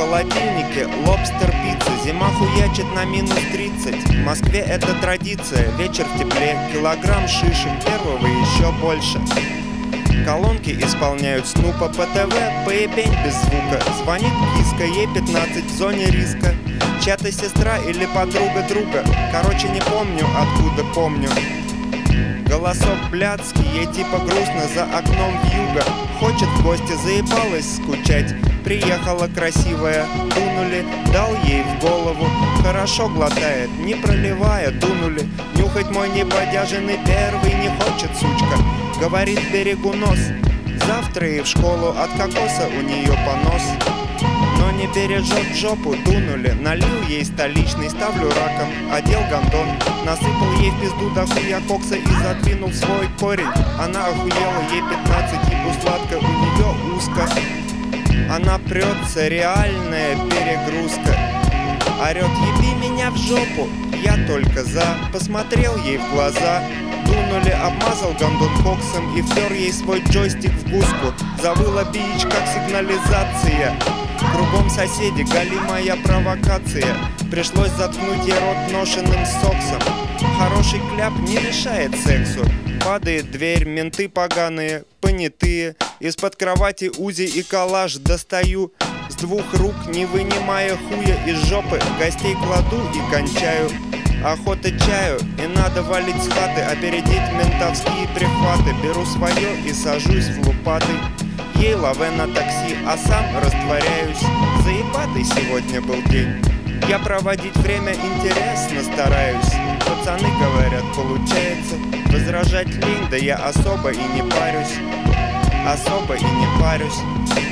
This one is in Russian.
холодильнике лобстер-пицца. Зима хуячит на минус 30. В Москве это традиция. Вечер в тепле, килограмм шишек, первого еще больше. Колонки исполняют Снупа по ТВ, поебень без звука. Звонит киска, ей 15 в зоне риска. Чья-то сестра или подруга друга. Короче, не помню, откуда помню. Голосок блядский, ей типа грустно, за окном вьюга. Хочет в гости, заебалась скучать. Приехала красивая, дунули, дал ей в голову. Хорошо глотает, не проливая, дунули. Нюхать мой небодяженный первый не хочет, сучка. Говорит, берегу нос. Завтра и в школу, от кокоса у нее понос. Но не бережет жопу, дунули. Налил ей столичный, ставлю раком, одел гондон. Насыпал ей в пизду дохуя кокса и задвинул свой корень. Она охуела, ей 15, ебу сладко, у нее узко. Она прется, реальная перегрузка. Орет, еби меня в жопу, я только за. Посмотрел ей в глаза. Дунули, обмазал гондон коксом и втер ей свой джойстик в гуску. Завыла бич, как сигнализация. Кругом соседи, галимая провокация. Пришлось заткнуть ей рот ношенным соксом. Хороший кляп не решает сексу. Падает дверь, менты поганые, понятые. Из-под кровати УЗИ и коллаж достаю. С двух рук, не вынимая хуя из жопы, гостей кладу и кончаю. Охота чаю, и надо валить с хаты, опередить ментовские прихваты. Беру свое и сажусь в лупатый. Ей лаве на такси, а сам растворяюсь. Заебатый сегодня был день. Я проводить время интересно стараюсь. Пацаны говорят, получается. Возражать лень, да я особо и не парюсь. Особо и не парюсь.